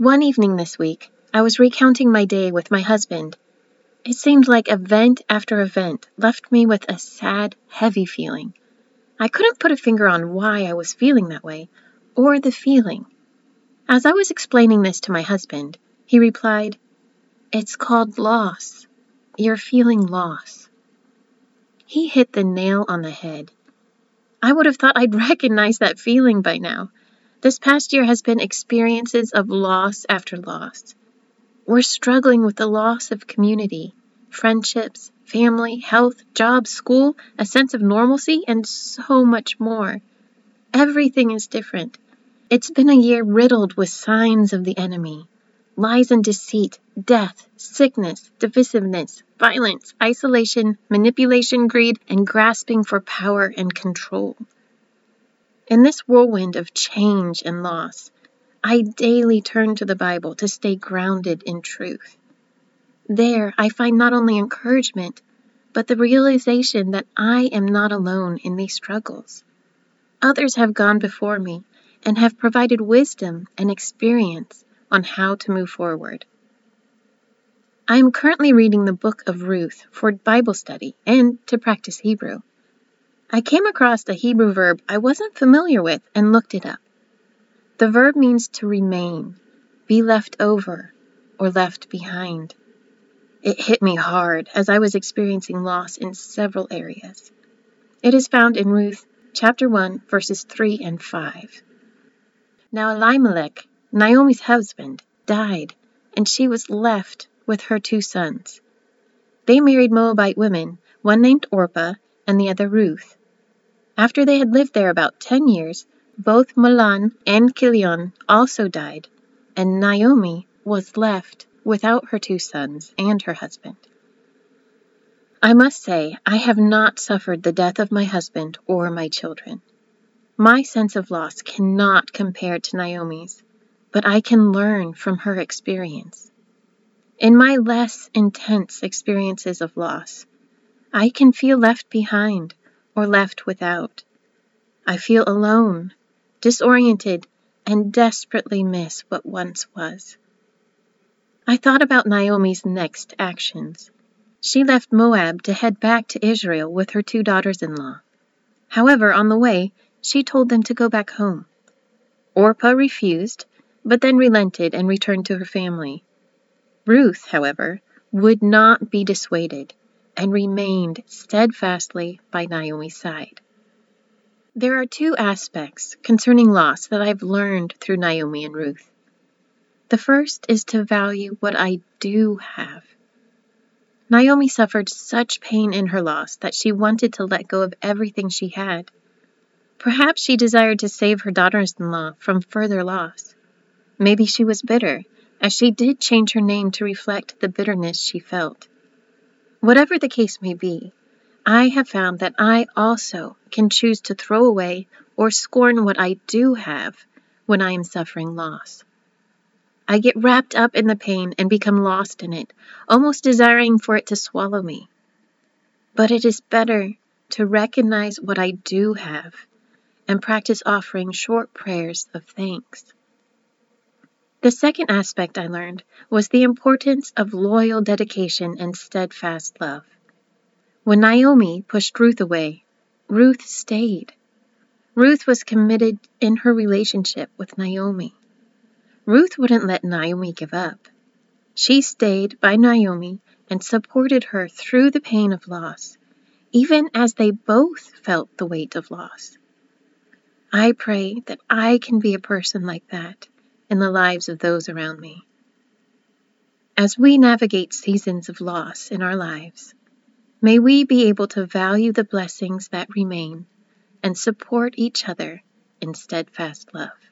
One evening this week, I was recounting my day with my husband. It seemed like event after event left me with a sad, heavy feeling. I couldn't put a finger on why I was feeling that way, or the feeling. As I was explaining this to my husband, he replied, "It's called loss. You're feeling loss." He hit the nail on the head. I would have thought I'd recognize that feeling by now. This past year has been experiences of loss after loss. We're struggling with the loss of community, friendships, family, health, jobs, school, a sense of normalcy, and so much more. Everything is different. It's been a year riddled with signs of the enemy. Lies and deceit, death, sickness, divisiveness, violence, isolation, manipulation, greed, and grasping for power and control. In this whirlwind of change and loss, I daily turn to the Bible to stay grounded in truth. There, I find not only encouragement, but the realization that I am not alone in these struggles. Others have gone before me and have provided wisdom and experience on how to move forward. I am currently reading the book of Ruth for Bible study and to practice Hebrew. I came across a Hebrew verb I wasn't familiar with and looked it up. The verb means to remain, be left over, or left behind. It hit me hard as I was experiencing loss in several areas. It is found in Ruth chapter 1, verses 3 and 5. Now Elimelech, Naomi's husband, died, and she was left with her 2 sons. They married Moabite women, one named Orpah and the other Ruth. After they had lived there about 10 years, both Mahlon and Chilion also died, and Naomi was left without her 2 sons and her husband. I must say, I have not suffered the death of my husband or my children. My sense of loss cannot compare to Naomi's, but I can learn from her experience. In my less intense experiences of loss, I can feel left behind or left without. I feel alone, disoriented, and desperately miss what once was. I thought about Naomi's next actions. She left Moab to head back to Israel with her 2 daughters-in-law. However, on the way, she told them to go back home. Orpah refused, but then relented and returned to her family. Ruth, however, would not be dissuaded and remained steadfastly by Naomi's side. There are 2 aspects concerning loss that I've learned through Naomi and Ruth. The first is to value what I do have. Naomi suffered such pain in her loss that she wanted to let go of everything she had. Perhaps she desired to save her daughters-in-law from further loss. Maybe she was bitter, as she did change her name to reflect the bitterness she felt. Whatever the case may be, I have found that I also can choose to throw away or scorn what I do have when I am suffering loss. I get wrapped up in the pain and become lost in it, almost desiring for it to swallow me. But it is better to recognize what I do have and practice offering short prayers of thanks. The second aspect I learned was the importance of loyal dedication and steadfast love. When Naomi pushed Ruth away, Ruth stayed. Ruth was committed in her relationship with Naomi. Ruth wouldn't let Naomi give up. She stayed by Naomi and supported her through the pain of loss, even as they both felt the weight of loss. I pray that I can be a person like that in the lives of those around me. As we navigate seasons of loss in our lives, may we be able to value the blessings that remain and support each other in steadfast love.